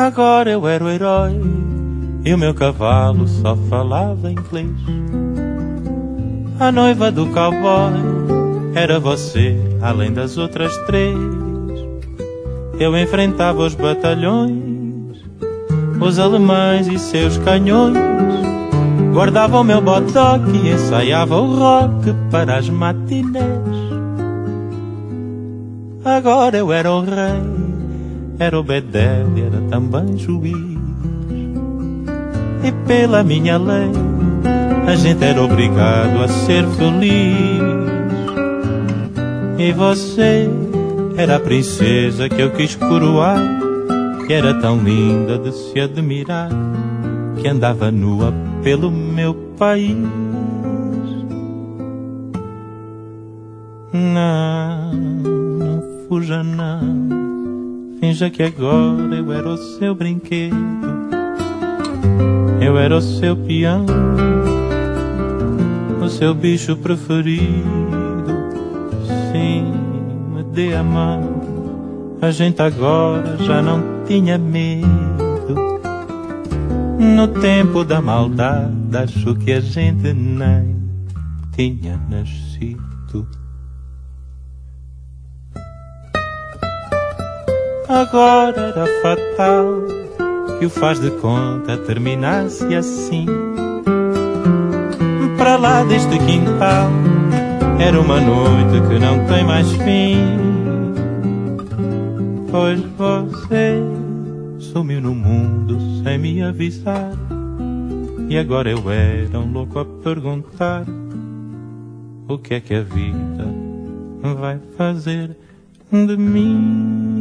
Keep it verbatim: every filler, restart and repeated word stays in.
Agora eu era o herói e o meu cavalo só falava inglês. A noiva do cowboy era você, além das outras três. Eu enfrentava os batalhões, os alemães e seus canhões. Guardava o meu bodoque e ensaiava o rock para as matinés. Agora eu era o rei, era o bedel e era também juiz. E pela minha lei a gente era obrigado a ser feliz. E você era a princesa que eu quis coroar, que era tão linda de se admirar, que andava nua pelo meu país. Não, não fuja não, finja que agora eu era o seu brinquedo. Eu era o seu peão, o seu bicho preferido. Sim, me dê a mão, a gente agora já não tinha medo. No tempo da maldade, acho que a gente nem tinha nascido. Agora era fatal que o faz de conta terminasse assim. Para lá deste quintal era uma noite que não tem mais fim. Pois você sumiu no mundo sem me avisar, e agora eu era um louco a perguntar o que é que a vida vai fazer de mim.